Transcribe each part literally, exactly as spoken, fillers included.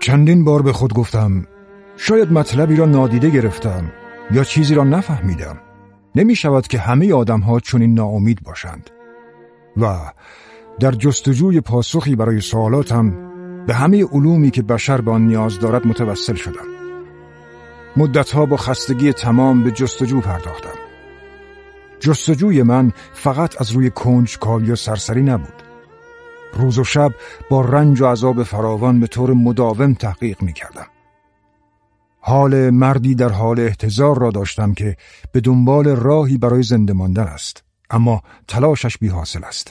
چندین بار به خود گفتم شاید مطلبی را نادیده گرفتم یا چیزی را نفهمیدم. نمی شود که همه آدم ها چنین ناامید باشند. و در جستجوی پاسخی برای سوالاتم به همه علومی که بشر به آن نیاز دارد متوسل شدم. مدتها با خستگی تمام به جستجو پرداختم. جستجوی من فقط از روی کنجکاوی و سرسری نبود. روز و شب با رنج و عذاب فراوان به طور مداوم تحقیق می کردم. حال مردی در حال احتضار را داشتم که به دنبال راهی برای زنده ماندن است، اما تلاشش بی حاصل است.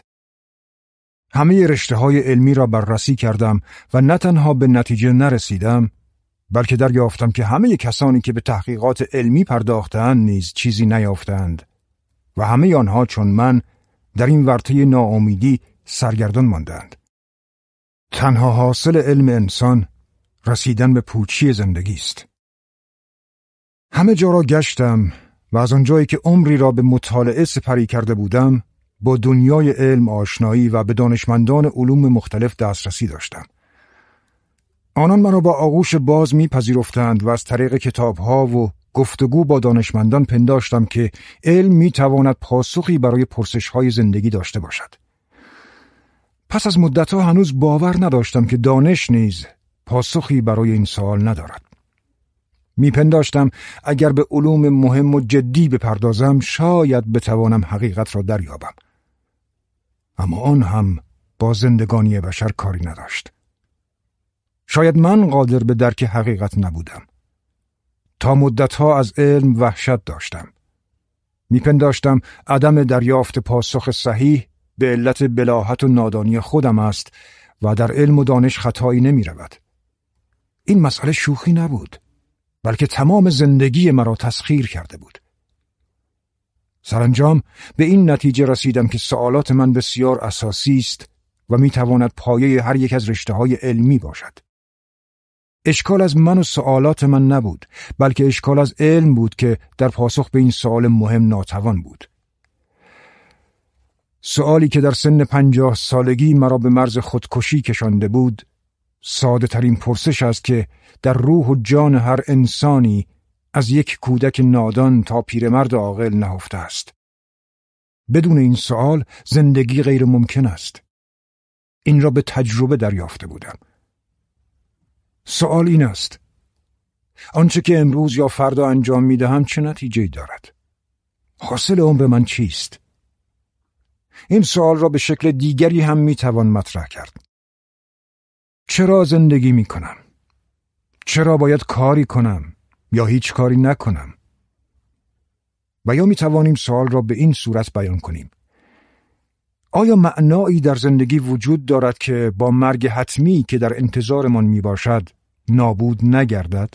همه رشته‌های علمی را بررسی کردم و نه تنها به نتیجه نرسیدم، بلکه دریافتم که همه کسانی که به تحقیقات علمی پرداختند نیز چیزی نیافتند و همه آنها چون من در این ورطه ناامیدی سرگردان ماندند. تنها حاصل علم انسان رسیدن به پوچی زندگی است. همه جا را گشتم و از آنجایی که عمری را به مطالعه سپری کرده بودم، با دنیای علم آشنایی و به دانشمندان علوم مختلف دسترسی داشتم. آنان منو با آغوش باز میپذیرفتند و از طریق کتابها و گفتگو با دانشمندان پنداشتم که علم میتواند پاسخی برای پرسش‌های زندگی داشته باشد. پس از مدتها هنوز باور نداشتم که دانش نیز پاسخی برای این سوال ندارد. میپنداشتم اگر به علوم مهم و جدی بپردازم شاید بتوانم حقیقت را دریابم. اما آن هم با زندگانی بشر کاری نداشت. شاید من قادر به درک حقیقت نبودم. تا مدتها از علم وحشت داشتم. میپنداشتم عدم دریافت پاسخ صحیح به علت بلاهت و نادانی خودم است و در علم و دانش خطایی نمی رود. این مسئله شوخی نبود، بلکه تمام زندگی مرا تسخیر کرده بود. سرانجام به این نتیجه رسیدم که سوالات من بسیار اساسی است و می تواند پایه هر یک از رشته‌های علمی باشد. اشکال از من و سوالات من نبود، بلکه اشکال از علم بود که در پاسخ به این سوال مهم ناتوان بود. سوالی که در سن پنجاه سالگی مرا به مرز خودکشی کشانده بود، ساده ترین پرسش است که در روح و جان هر انسانی از یک کودک نادان تا پیرمرد عاقل نهفته است. بدون این سوال زندگی غیر ممکن است. این را به تجربه دریافته بودم. سوال این است: آنچه که امروز یا فردا انجام می دهم چه نتیجه‌ای دارد؟ حاصل عمر من چیست؟ این سوال را به شکل دیگری هم می توان مطرح کرد. چرا زندگی می کنم؟ چرا باید کاری کنم یا هیچ کاری نکنم؟ و یا می توانیم سوال را به این صورت بیان کنیم: آیا معنایی در زندگی وجود دارد که با مرگ حتمی که در انتظارمان می باشد نابود نگردد؟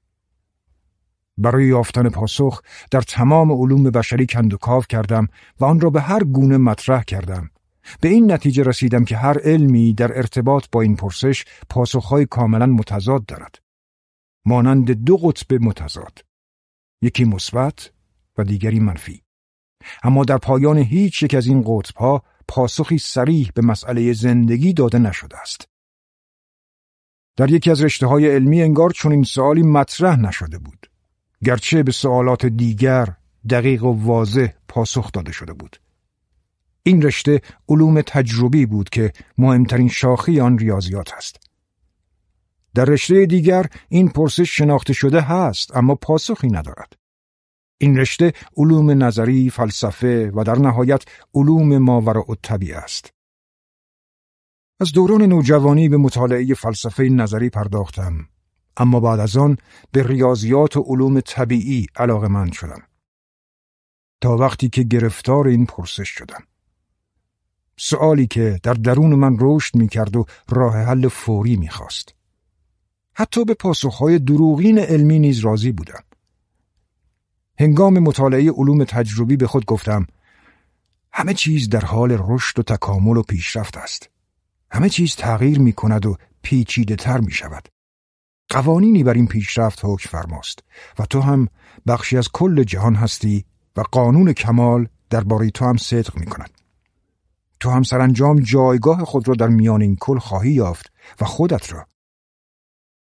برای یافتن پاسخ در تمام علوم بشری کندوکاو کردم و آن را به هر گونه مطرح کردم. به این نتیجه رسیدم که هر علمی در ارتباط با این پرسش پاسخهای کاملا متضاد دارد، مانند دو قطب متضاد، یکی مثبت و دیگری منفی. اما در پایان هیچ یک از این قطبها پاسخی صریح به مسئله زندگی داده نشده است. در یکی از رشته‌های علمی انگار چنین سوالی مطرح نشده بود، گرچه به سوالات دیگر دقیق و واضح پاسخ داده شده بود. این رشته علوم تجربی بود که مهمترین شاخه آن ریاضیات است. در رشته دیگر این پرسش شناخته شده هست اما پاسخی ندارد. این رشته علوم نظری، فلسفه و در نهایت علوم ماوراءالطبیعه است. از دوران نوجوانی به مطالعه فلسفه نظری پرداختم، اما بعد از آن به ریاضیات و علوم طبیعی علاقه‌مند شدم. تا وقتی که گرفتار این پرسش شدم. سوالی که در درون من رشد می‌کرد و راه حل فوری می‌خواست. حتی به پاسخ‌های دروغین علمی نیز راضی بودم. هنگام مطالعه علوم تجربی به خود گفتم: همه چیز در حال رشد و تکامل و پیشرفت است. همه چیز تغییر می‌کند و پیچیده‌تر می‌شود. قوانینی بر این پیشرفت حکم فرماست و تو هم بخشی از کل جهان هستی و قانون کمال درباره تو هم صدق می‌کند. تو هم سرانجام جایگاه خود را در میان این کل خواهی یافت و خودت را.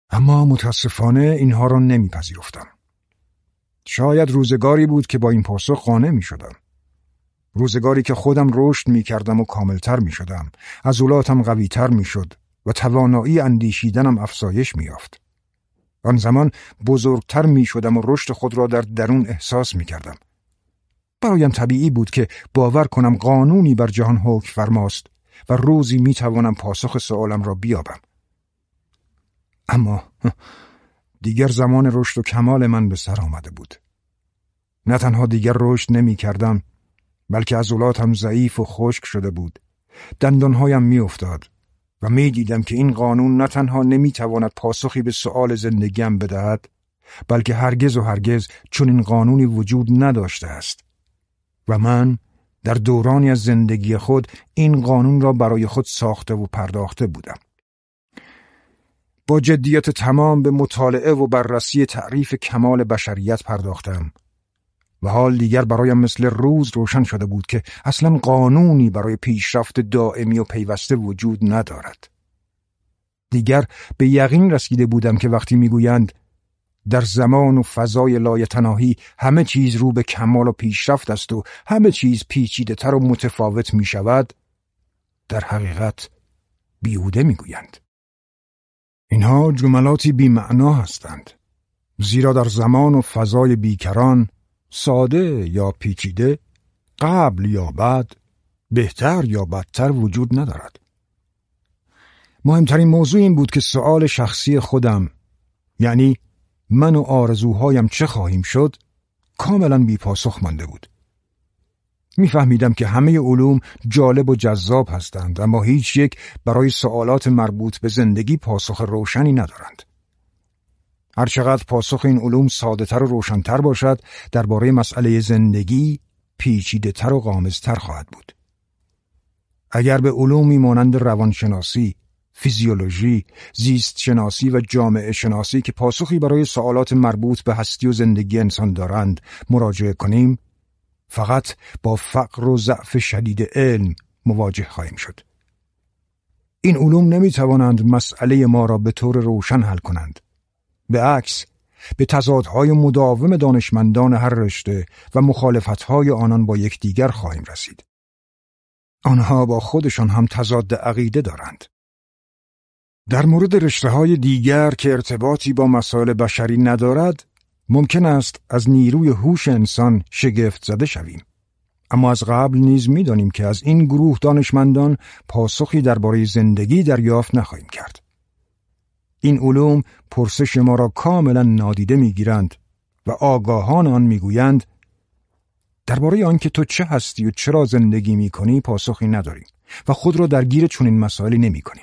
اما متاسفانه اینها را نمیپذیرفتم. شاید روزگاری بود که با این پاسخ قانع می شدم. روزگاری که خودم رشد می کردم و کاملتر می شدم، عضلاتم قوی تر می شد و توانایی اندیشیدنم افزایش می یافت. آن زمان بزرگتر می شدم و رشد خود را در درون احساس می کردم. برایم طبیعی بود که باور کنم قانونی بر جهان حکم فرماست و روزی می توانم پاسخ سوالم را بیابم. اما دیگر زمان رشد و کمال من به سر آمده بود. نه تنها دیگر رشد نمی کردم، بلکه عضلاتم ضعیف و خشک شده بود. دندانهایم می افتاد و می دیدم که این قانون نه تنها نمی تواند پاسخی به سؤال زندگیم بدهد، بلکه هرگز و هرگز چون این قانونی وجود نداشته است. و من در دورانی از زندگی خود این قانون را برای خود ساخته و پرداخته بودم. با جدیت تمام به مطالعه و بررسی تعریف کمال بشریت پرداختم و حال دیگر برایم مثل روز روشن شده بود که اصلا قانونی برای پیشرفت دائمی و پیوسته وجود ندارد. دیگر به یقین رسیده بودم که وقتی میگویند در زمان و فضای لایتناهی همه چیز رو به کمال و پیشرفت است و همه چیز پیچیده تر و متفاوت می شود، در حقیقت بیهوده میگویند. اینها جملاتی بی معنا هستند، زیرا در زمان و فضای بیکران، ساده یا پیچیده، قبل یا بعد، بهتر یا بدتر وجود ندارد. مهمترین موضوع این بود که سؤال شخصی خودم، یعنی من و آرزوهایم چه خواهیم شد، کاملا بی پاسخ مانده بود. میفهمیدم که همه علوم جالب و جذاب هستند، اما هیچ یک برای سوالات مربوط به زندگی پاسخ روشنی ندارند. هرچقدر پاسخ این علوم ساده‌تر و روشن‌تر باشد، درباره مسئله زندگی پیچیده‌تر و غامض‌تر خواهد بود. اگر به علومی مانند روانشناسی، فیزیولوژی، زیست شناسی و جامعه شناسی که پاسخی برای سوالات مربوط به هستی و زندگی انسان دارند مراجعه کنیم، فقط با فقر و ضعف شدید علم مواجه خواهیم شد. این علوم نمی توانند مسئله ما را به طور روشن حل کنند. به عکس، به تضادهای مداوم دانشمندان هر رشته و مخالفتهای آنان با یکدیگر خواهیم رسید. آنها با خودشان هم تضاد عقیده دارند. در مورد رشته‌های دیگر که ارتباطی با مسائل بشری ندارد، ممکن است از نیروی هوش انسان شگفت زده شویم. اما از قبل نیز می‌دانیم که از این گروه دانشمندان پاسخی درباره زندگی دریافت نخواهیم کرد. این علوم پرسش ما را کاملا نادیده می‌گیرند و آگاهان آن می‌گویند درباره آنکه تو چه هستی و چرا زندگی می‌کنی پاسخی نداریم و خود را درگیر چنین مسائلی نمی‌کنیم.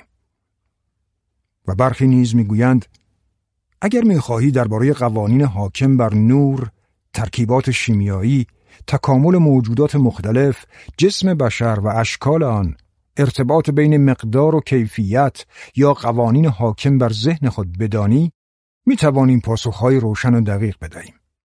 و برخی نیز می‌گویند اگر می‌خواهی درباره قوانین حاکم بر نور، ترکیبات شیمیایی، تکامل موجودات مختلف، جسم بشر و اشکال آن، ارتباط بین مقدار و کیفیت یا قوانین حاکم بر ذهن خود بدانی، می‌توانیم پاسخ‌های روشن و دقیق بدهیم.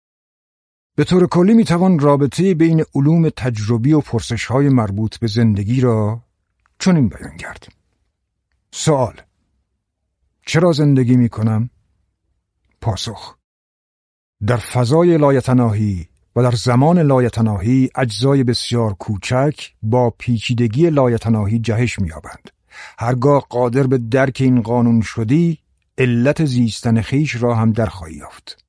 به طور کلی می‌توان رابطه بین علوم تجربی و پرسش‌های مربوط به زندگی را چنین بیان کرد. سوال: چرا زندگی می‌کنم؟ پاسخ: در فضای لایتناهی و در زمان لایتناهی اجزای بسیار کوچک با پیچیدگی لایتناهی جهش می‌یابند. هرگاه قادر به درک این قانون شدی، علت زیستن خیش را هم در خواهی یافت.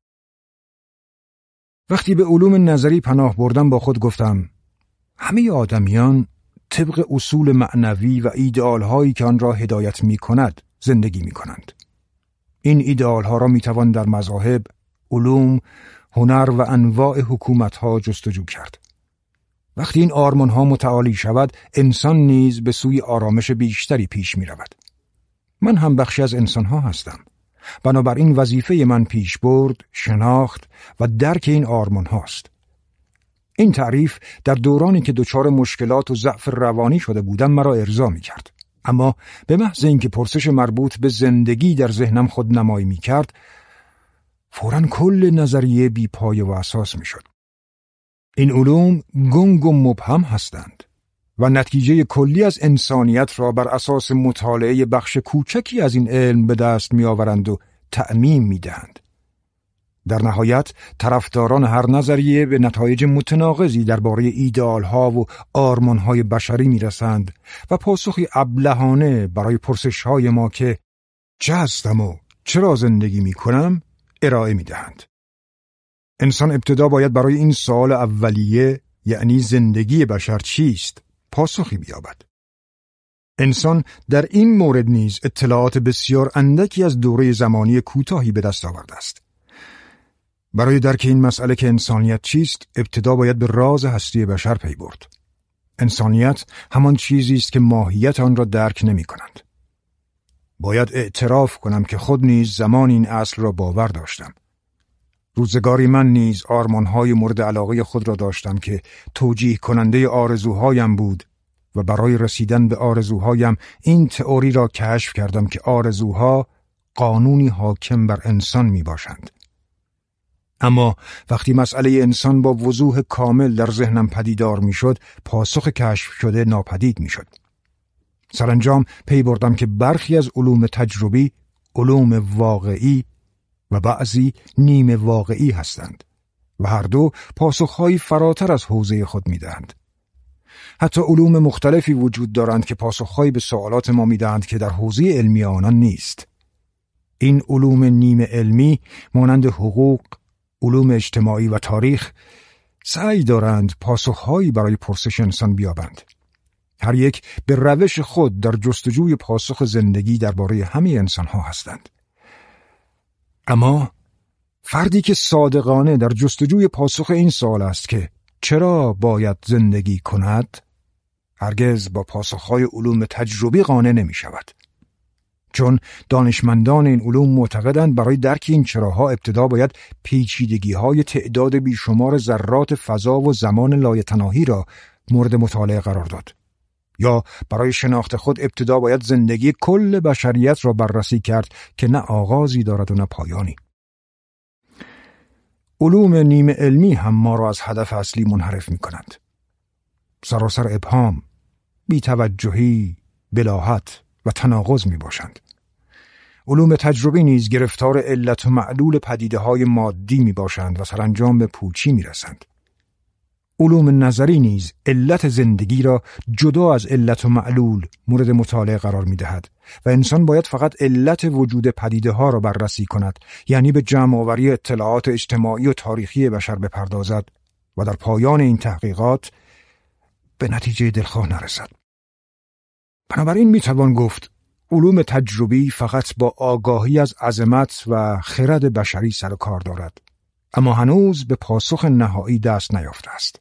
وقتی به علوم نظری پناه بردم با خود گفتم همه آدمیان طبق اصول معنوی و ایدئال‌هایی که آن را هدایت می‌کند زندگی می‌کنند. این ایدئال‌ها را می‌توان در مذاهب، علوم، هنر و انواع حکومت‌ها جستجو کرد. وقتی این آرمان‌ها متعالی شود، انسان نیز به سوی آرامش بیشتری پیش می‌رود. من هم بخشی از انسان‌ها هستم. بنابراین وظیفه من پیش برد، شناخت و درک این آرمان هاست. این تعریف در دورانی که دچار مشکلات و ضعف روانی شده بودم مرا ارضا می کرد. اما به محض اینکه پرسش مربوط به زندگی در ذهنم خود نمایی می کرد، فوراً کل نظریه بی پایه و اساس می شد. این علوم گنگ و مبهم هستند و نتیجه کلی از انسانیت را بر اساس مطالعه بخش کوچکی از این علم به دست می آورند و تعمیم می‌دهند. در نهایت طرفداران هر نظریه به نتایج متناقضی درباره ایدئال‌ها و آرمان‌های بشری می‌رسند و پاسخی ابلهانه برای پرسش‌های ما که چه هستم و چرا زندگی می‌کنم ارائه می‌دهند. انسان ابتدا باید برای این سوال اولیه، یعنی زندگی بشر چیست، پاسخی بیابد. انسان در این مورد نیز اطلاعات بسیار اندکی از دوره زمانی کوتاهی به دست آورده است. برای درک این مسئله که انسانیت چیست، ابتدا باید به راز هستی بشر پی برد. انسانیت همان چیزی است که ماهیت آن را درک نمی کنند. باید اعتراف کنم که خود نیز زمان این اصل را باور داشتم. روزگاری من نیز آرمانهای مورد علاقه خود را داشتم که توجیه کننده آرزوهایم بود و برای رسیدن به آرزوهایم این تئوری را کشف کردم که آرزوها قانونی حاکم بر انسان می باشند. اما وقتی مسئله انسان با وضوح کامل در ذهنم پدیدار می شد، پاسخ کشف شده ناپدید می شد. سرانجام پی بردم که برخی از علوم تجربی، علوم واقعی و بعضی نیم واقعی هستند و هر دو پاسخهایی فراتر از حوزه خود می دهند. حتی علوم مختلفی وجود دارند که پاسخهایی به سوالات ما می دهند که در حوزه علمی آنان نیست. این علوم نیمه علمی مانند حقوق، علوم اجتماعی و تاریخ سعی دارند پاسخهایی برای پرسش انسان بیابند. هر یک به روش خود در جستجوی پاسخ زندگی درباره همه انسانها هستند. اما فردی که صادقانه در جستجوی پاسخ این سوال است که چرا باید زندگی کند، هرگز با پاسخهای علوم تجربی قانع نمی شود. چون دانشمندان این علوم معتقدند برای درک این چراها ابتدا باید پیچیدگی‌های تعداد بیشمار ذرات فضا و زمان لایتناهی را مورد مطالعه قرار داد. یا برای شناخت خود ابتدا باید زندگی کل بشریت را بررسی کرد که نه آغازی دارد و نه پایانی. علوم نیمه علمی هم ما را از هدف اصلی منحرف می کنند. سراسر ابهام، بی‌توجهی، بلاهت و تناقض می باشند. علوم تجربی نیز گرفتار علت و معلول پدیده‌های مادی می باشند و سرانجام به پوچی می رسند. علوم نظری نیز علت زندگی را جدا از علت و معلول مورد مطالعه قرار می دهد و انسان باید فقط علت وجود پدیده ها را بررسی کند، یعنی به جمع آوری اطلاعات اجتماعی و تاریخی بشر بپردازد و در پایان این تحقیقات به نتیجه دلخواه نرسد. بنابراین می توان گفت علوم تجربی فقط با آگاهی از عظمت و خرد بشری سر و کار دارد، اما هنوز به پاسخ نهایی دست نیافته است.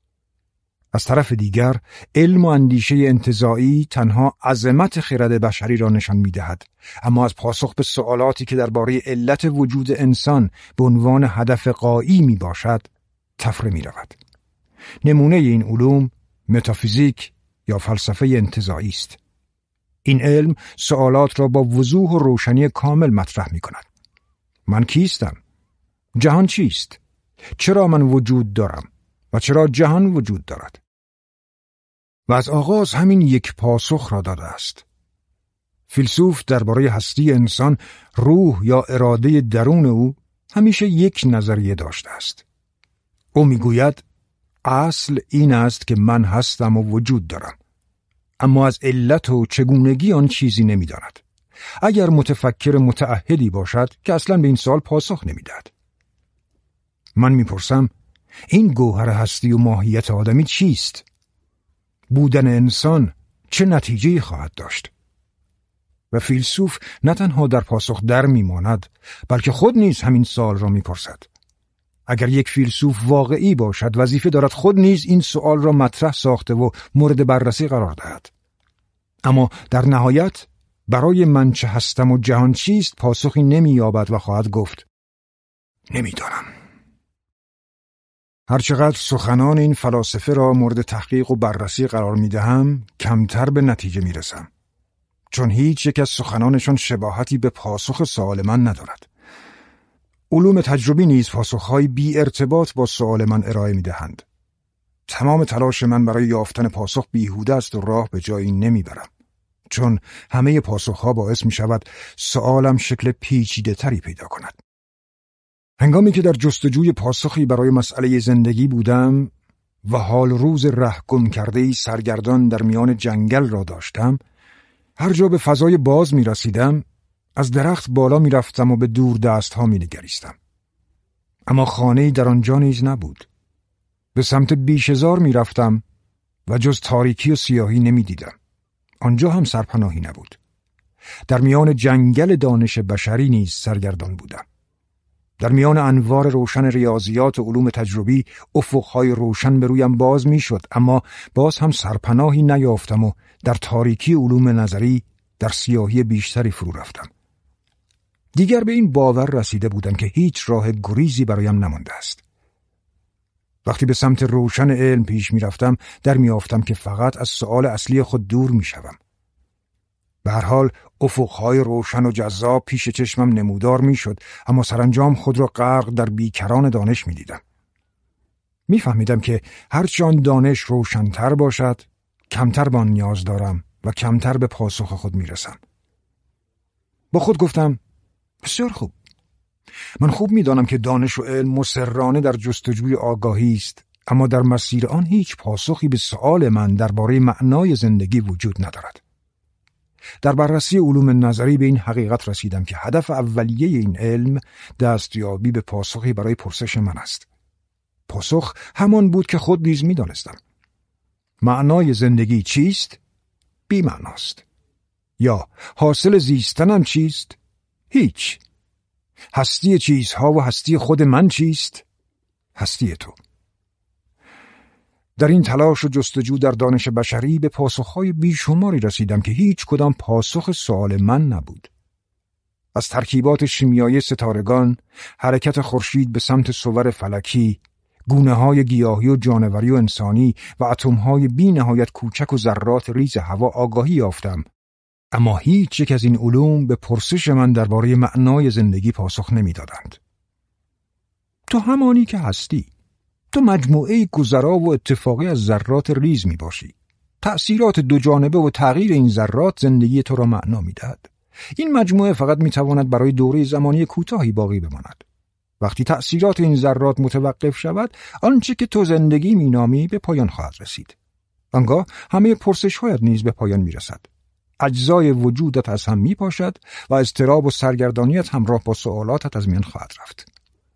از طرف دیگر علم و اندیشه انتزاعی تنها عظمت خرد بشری را نشان می‌دهد، اما از پاسخ به سوالاتی که درباره علت وجود انسان به عنوان هدف غایی میباشد تفره می‌رود. نمونه این علوم متافیزیک یا فلسفه انتزاعی است. این علم سوالات را با وضوح و روشنی کامل مطرح می‌کند. من کیستم؟ جهان چیست؟ چرا من وجود دارم؟ و چرا جهان وجود دارد؟ و از آغاز همین یک پاسخ را داده است. فیلسوف درباره هستی انسان، روح یا اراده درون او همیشه یک نظریه داشته است. او میگوید اصل این است که من هستم و وجود دارم، اما از علت و چگونگی آن چیزی نمیداند. اگر متفکر متعهدی باشد که اصلا به این سوال پاسخ نمیدهد. من میپرسم این گوهر هستی و ماهیت آدمی چیست؟ بودن انسان چه نتیجه‌ای خواهد داشت؟ و فیلسوف نه تنها در پاسخ در میماند، بلکه خود نیز همین سوال را میپرسد. اگر یک فیلسوف واقعی باشد، وظیفه دارد خود نیز این سوال را مطرح ساخته و مورد بررسی قرار دهد. اما در نهایت برای من چه هستم و جهان چیست پاسخی نمییابد و خواهد گفت نمیدانم. هرچقدر سخنان این فلاسفه را مورد تحقیق و بررسی قرار میدهم، کمتر به نتیجه میرسم، چون هیچ یک از سخنانشان شباهتی به پاسخ سوال من ندارد. علوم تجربی نیز پاسخهای بی ارتباط با سوال من ارائه میدهند. تمام تلاش من برای یافتن پاسخ بیهوده است و راه به جایی نمیبرم. چون همه پاسخها باعث می شود سوالم شکل پیچیده تری پیدا کند. هنگامی که در جستجوی پاسخی برای مسئله زندگی بودم و حال روز ره گم کرده‌ای سرگردان در میان جنگل را داشتم، هر جا به فضای باز می رسیدم از درخت بالا می رفتم و به دور دست ها می نگریستم. اما خانه‌ای در آنجا نیز نبود. به سمت بیشهزار می رفتم و جز تاریکی و سیاهی نمی دیدم. آنجا هم سرپناهی نبود. در میان جنگل دانش بشری نیز سرگردان بودم. در میان انوار روشن ریاضیات و علوم تجربی افقهای روشن به رویم باز می شد، اما باز هم سرپناهی نیافتم و در تاریکی علوم نظری در سیاهی بیشتری فرو رفتم. دیگر به این باور رسیده بودم که هیچ راه گریزی برایم نمانده است. وقتی به سمت روشن علم پیش می رفتم در می آفتم که فقط از سؤال اصلی خود دور می شوم. به هر حال افقهای روشن و جذاب پیش چشمم نمودار می شد، اما سرانجام خود را غرق در بیکران دانش می دیدم. می فهمیدم که هرچند دانش روشن‌تر باشد، کمتر به آن نیاز دارم و کمتر به پاسخ خود می رسم. با خود گفتم بسیار خوب. من خوب می دانم که دانش و علم مصرانه در جستجوی آگاهی است، اما در مسیر آن هیچ پاسخی به سؤال من درباره معنای زندگی وجود ندارد. در بررسی علوم نظری به این حقیقت رسیدم که هدف اولیه این علم دستیابی به پاسخی برای پرسش من است. پاسخ همان بود که خود نیز می دانستم. معنای زندگی چیست؟ بی معناست. یا حاصل زیستنم چیست؟ هیچ. هستی چیزها و هستی خود من چیست؟ هستی تو. در این تلاش و جستجو در دانش بشری به پاسخهای بیشماری رسیدم که هیچ کدام پاسخ سؤال من نبود. از ترکیبات شیمیایی ستارگان، حرکت خورشید به سمت صور فلکی، گونه‌های گیاهی و جانوری و انسانی و اتم‌های بی نهایت کوچک و ذرات ریز هوا آگاهی یافتم، اما هیچ یک از این علوم به پرسش من درباره معنای زندگی پاسخ نمی‌دادند. تو همانی که هستی. تو مجموعه گذرا و اتفاقی از ذرات ریز می باشی. تأثیرات دو جانبه و تغییر این ذرات زندگی تو را معنا می دهد. این مجموعه فقط می تواند برای دوره زمانی کوتاهی باقی بماند. وقتی تأثیرات این ذرات متوقف شود، آنچه که تو زندگی می نامی به پایان خواهد رسید. آنگاه همه پرسش هایت نیز به پایان می رسد. اجزای وجودت از هم می پاشد و اضطراب و سرگردانیت همراه با سوالاتت از میان خواهد رفت.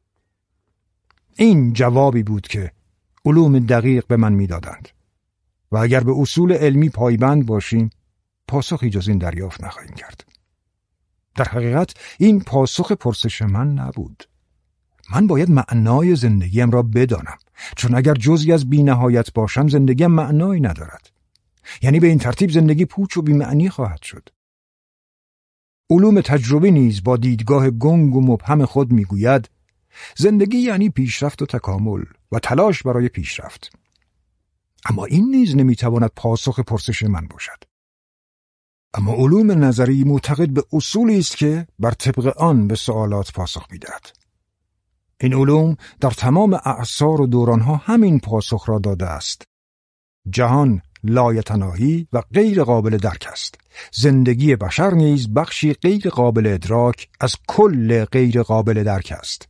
این جوابی بود که علوم دقیق به من میدادند و اگر به اصول علمی پایبند باشیم پاسخی جز این دریافت نخواهیم کرد. در حقیقت این پاسخ پرسش من نبود. من باید معنای زندگیم را بدانم، چون اگر جزئی از بی‌نهایت باشم زندگیم معنایی ندارد. یعنی به این ترتیب زندگی پوچ و بی‌معنی خواهد شد. علوم تجربی نیز با دیدگاه گنگ و مبهم خود میگوید زندگی یعنی پیشرفت و تکامل و تلاش برای پیشرفت. اما این نیز نمیتواند پاسخ پرسش من باشد. اما علوم نظری معتقد به اصولی است که بر طبق آن به سوالات پاسخ میدهد. این علوم در تمام اعصار و دورانها همین پاسخ را داده است. جهان لایتناهی و غیر قابل درک است. زندگی بشر نیز بخشی غیر قابل ادراک از کل غیر قابل درک است.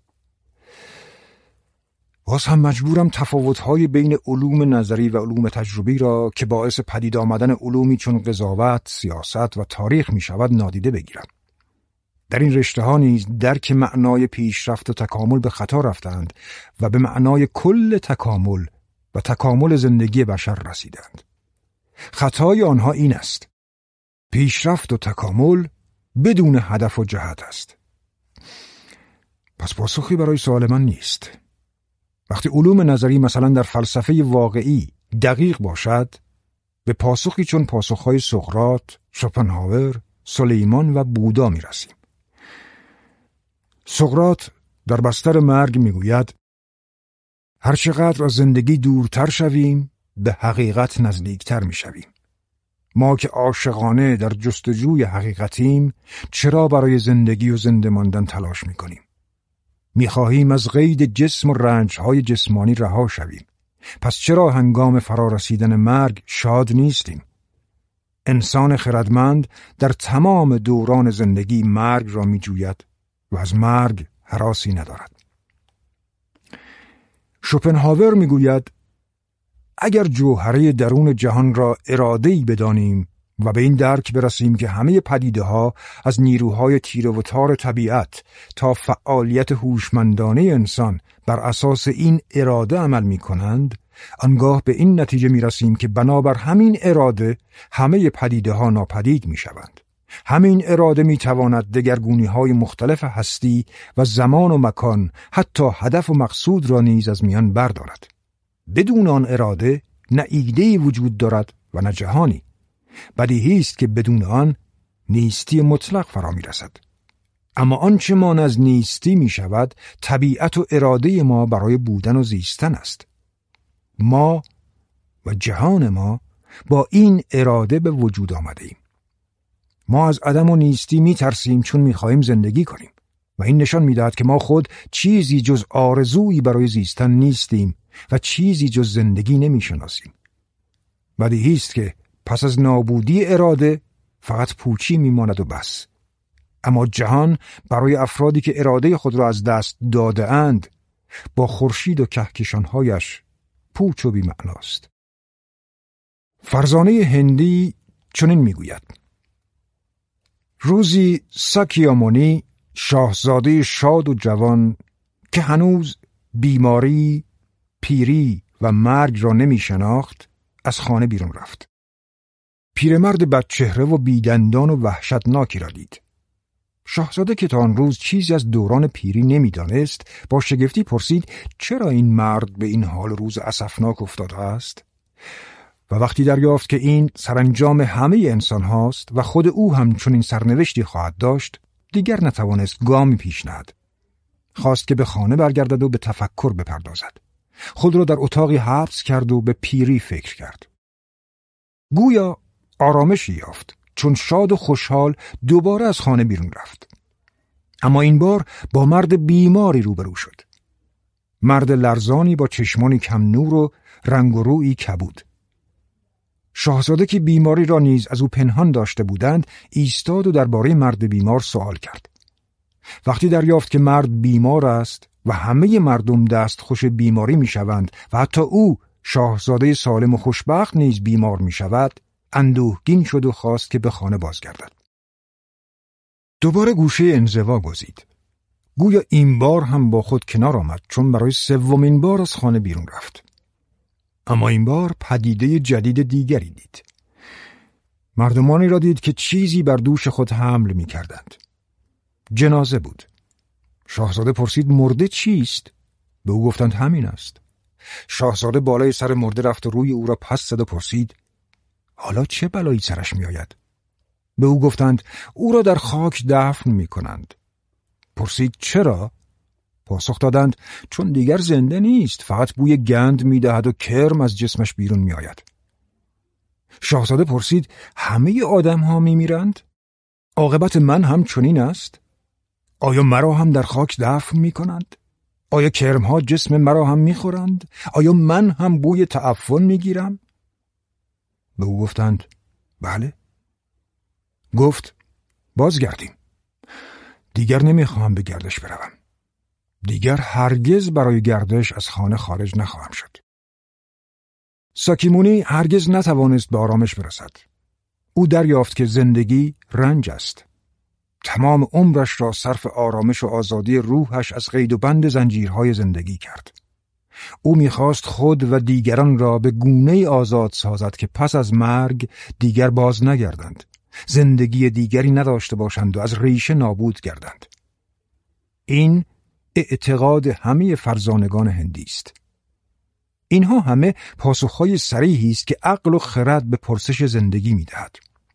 باز هم مجبورم تفاوت‌های بین علوم نظری و علوم تجربی را که باعث پدید آمدن علومی چون قضاوت، سیاست و تاریخ می شود نادیده بگیرم. در این رشته‌ها نیز درک معنای پیشرفت و تکامل به خطا رفتند و به معنای کل تکامل و تکامل زندگی بشر رسیدند. خطای آنها این است: پیشرفت و تکامل بدون هدف و جهت است. پس پاسخی برای سوال من نیست. وقتی علوم نظری مثلا در فلسفه واقعی دقیق باشد، به پاسخی چون پاسخهای سقراط، شوپنهاور، سلیمان و بودا می رسیم. سقراط در بستر مرگ می گوید هرچقدر از زندگی دورتر شویم به حقیقت نزدیکتر می شویم. ما که عاشقانه در جستجوی حقیقتیم چرا برای زندگی و زنده ماندن تلاش می کنیم؟ می خواهیم از قید جسم و رنجهای جسمانی رها شویم. پس چرا هنگام فرارسیدن مرگ شاد نیستیم؟ انسان خردمند در تمام دوران زندگی مرگ را می جوید و از مرگ هراسی ندارد. شوپنهاور می گوید اگر جوهره درون جهان را اراده‌ای بدانیم و به این درک برسیم که همه پدیده ها از نیروهای تیره و تار طبیعت تا فعالیت هوشمندانه انسان بر اساس این اراده عمل می کنند، آنگاه به این نتیجه می رسیم که بنابر همین اراده همه پدیده ها ناپدید می شوند. همین اراده می تواند دگرگونی های مختلف هستی و زمان و مکان، حتی هدف و مقصود را نیز از میان بردارد. بدون آن اراده نه ایده‌ای وجود دارد و نه جهانی. بدیهی است که بدون آن نیستی مطلق فرا می رسد. اما آنچه مان از نیستی می شود طبیعت و اراده ما برای بودن و زیستن است. ما و جهان ما با این اراده به وجود آمده ایم. ما از عدم و نیستی می ترسیم چون می خواهیم زندگی کنیم و این نشان می دهد که ما خود چیزی جز آرزویی برای زیستن نیستیم و چیزی جز زندگی نمی شناسیم. بدیهی است که پس از نابودی اراده فقط پوچی می ماند و بس. اما جهان برای افرادی که اراده خود را از دست داده اند با خورشید و کهکشانهایش پوچ و بی‌معناست. فرزانه هندی چنین میگوید: روزی ساکیامونی، شاهزاده شاد و جوان که هنوز بیماری، پیری و مرگ را نمی شناخت، از خانه بیرون رفت. پیرمرد بدچهره و بیدندان و وحشتناکی را دید. شاهزاده که تا آن روز چیزی از دوران پیری نمیدانست، با شگفتی پرسید چرا این مرد به این حال روز اسفناک افتاده است؟ و وقتی دریافت که این سرانجام همه انسان هاست و خود او هم چنین سرنوشتی خواهد داشت، دیگر نتوانست گامی پیش نهد. خواست که به خانه برگردد و به تفکر بپردازد. خود را در اتاقی حبس کرد و به پیری فکر کرد. گویا آرامشی یافت، چون شاد و خوشحال دوباره از خانه بیرون رفت. اما این بار با مرد بیماری روبرو شد. مرد لرزانی با چشمانی کم نور و رنگ و رویی کبود. شاهزاده که بیماری را نیز از او پنهان داشته بودند، ایستاد و درباره مرد بیمار سوال کرد. وقتی دریافت که مرد بیمار است و همه مردم دست خوش بیماری می شوند و حتی او شاهزاده سالم و خوشبخت نیز بیمار می شود، اندوهگین شد و خواست که به خانه بازگردد. دوباره گوشه انزوا گزید. گویا این بار هم با خود کنار آمد، چون برای سومین بار از خانه بیرون رفت. اما این بار پدیده جدید دیگری دید. مردمانی را دید که چیزی بر دوش خود حمل می کردند. جنازه بود. شاهزاده پرسید مرده چیست؟ به او گفتند همین است. شاهزاده بالای سر مرده رفت و روی او را پس زد و پرسید حالا چه بلایی سرش می آید؟ به او گفتند او را در خاک دفن می کنند. پرسید چرا؟ پاسخ دادند چون دیگر زنده نیست، فقط بوی گند می دهد و کرم از جسمش بیرون می آید. شاهزاده پرسید همه آدم ها می میرند؟ عاقبت من هم چنین است؟ آیا مرا هم در خاک دفن می کنند؟ آیا کرم ها جسم مرا هم می خورند؟ آیا من هم بوی تعفن می گیرم؟ به او گفتند بله. گفت بازگردیم. دیگر نمیخواهم به گردش بروم. دیگر هرگز برای گردش از خانه خارج نخواهم شد. ساکیمونی هرگز نتوانست به آرامش برسد. او دریافت که زندگی رنج است. تمام عمرش را صرف آرامش و آزادی روحش از قید و بند زنجیرهای زندگی کرد. او میخواست خود و دیگران را به گونه‌ای آزاد سازد که پس از مرگ دیگر باز نگردند، زندگی دیگری نداشته باشند و از ریشه نابود گردند. این اعتقاد همه فرزانگان هندی است. اینها همه پاسخهای صریحی است که عقل و خرد به پرسش زندگی میدهد.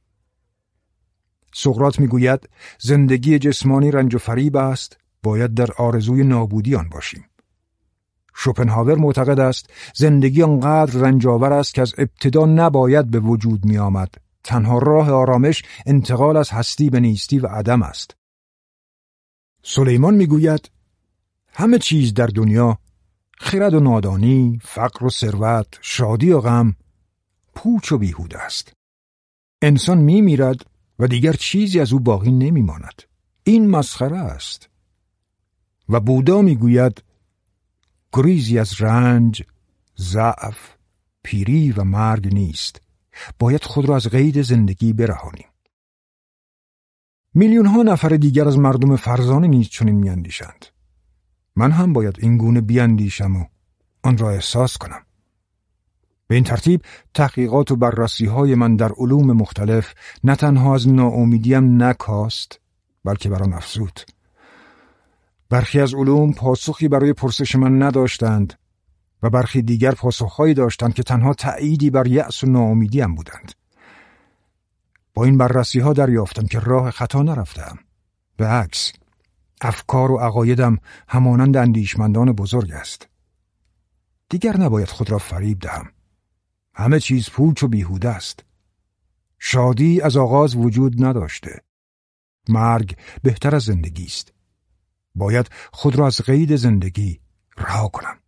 سقراط میگوید زندگی جسمانی رنج و فریب است، باید در آرزوی نابودی آن باشیم. شوپنهاور معتقد است زندگی آنقدر رنجاور است که از ابتدا نباید به وجود می آمد. تنها راه آرامش انتقال از هستی به نیستی و عدم است. سلیمان می گوید همه چیز در دنیا، خرد و نادانی، فقر و ثروت، شادی و غم، پوچ و بیهوده است. انسان می میرد و دیگر چیزی از او باقی نمی ماند. این مسخره است. و بودا می گوید گریزی از رنج، ضعف، پیری و مرگ نیست. باید خود را از قید زندگی برهانیم. میلیون ها نفر دیگر از مردم فرزانه نیز چنین میاندیشند. من هم باید این گونه بیاندیشم و آن را احساس کنم. به این ترتیب تحقیقات و بررسی های من در علوم مختلف نه تنها از ناامیدیم نکاست، بلکه بر آن افزود. برخی از علوم پاسخی برای پرسش من نداشتند و برخی دیگر پاسخهایی داشتند که تنها تأییدی بر یأس و ناامیدیم بودند. با این بررسی ها دریافتم که راه خطا نرفتم. به عکس، افکار و عقایدم همانند اندیشمندان بزرگ است. دیگر نباید خود را فریب دهم. همه چیز پوچ و بیهوده است. شادی از آغاز وجود نداشته. مرگ بهتر از زندگی است. باید خود را از قید زندگی رها کنم.